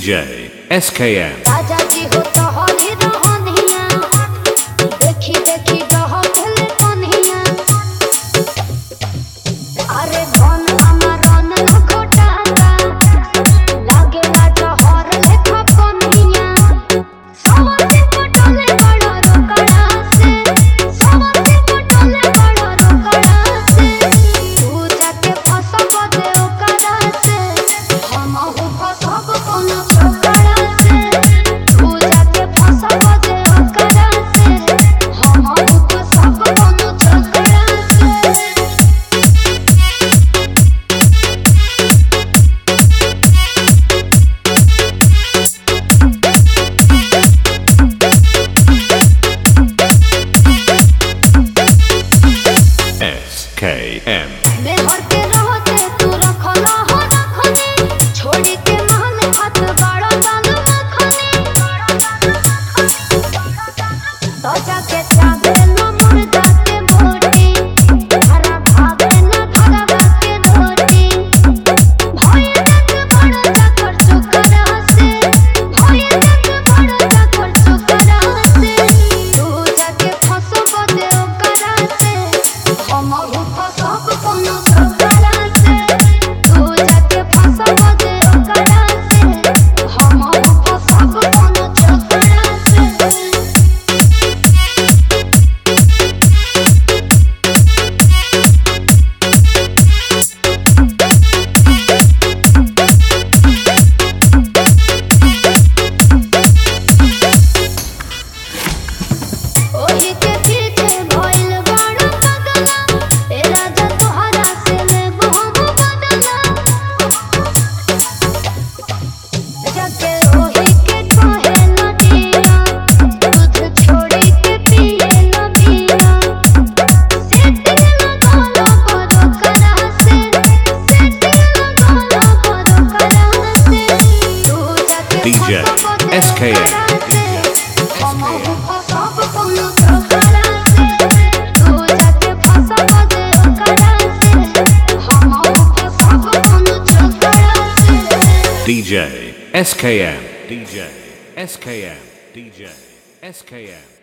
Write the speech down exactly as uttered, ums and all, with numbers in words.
J S K M राजा जी हो तो होली रहनिया देखी देखी डह खेले कन्हिया अरे धन हमार रन न घोटाता लागे लाजा हर लेखा कन्हिया समझे पटले बड़ रोकड़ा से समझे पटले बड़ रोकड़ा से तू जाके फसब दे ओकरा से हम हो फसब कोनो छोकरा से तू जाके फसब दे ओकरा से हम हो फसब कोनो छोकरा से S K M बेहर के रहते तू रखला हो रखनी छोड़ी के महल हाथ बड़ा दान मखनी तो जाके चाहे न मुर्दा के बोटी हरा भावे न धरवा के रोटी भय देख बड़ा जाकर चुकरा से भय देख बड़ा जाकर चुकरा से तू जाके फसब दे ओकरा से हम हो फसब कोनो छोकरा से तू जाके फसब दे ओकरा से हम हो फसब कोनो छोकरा से ओही के पीछे भइल बड़ पगला ए राजा तोहरा से लेबो हम बदला जाके ओही के कहे न दिया दूध छोड़ी के पिए न पिया सेटिंग लगाला बड़ करा से सेटिंग लगाला बड़ करा से तू जाके D J S K M हम हो फसब कोनो छोकरा से तू जाके फसब दे ओकरा से हम हो फसब कोनो छोकरा से D J S K M D J S K M D J S K M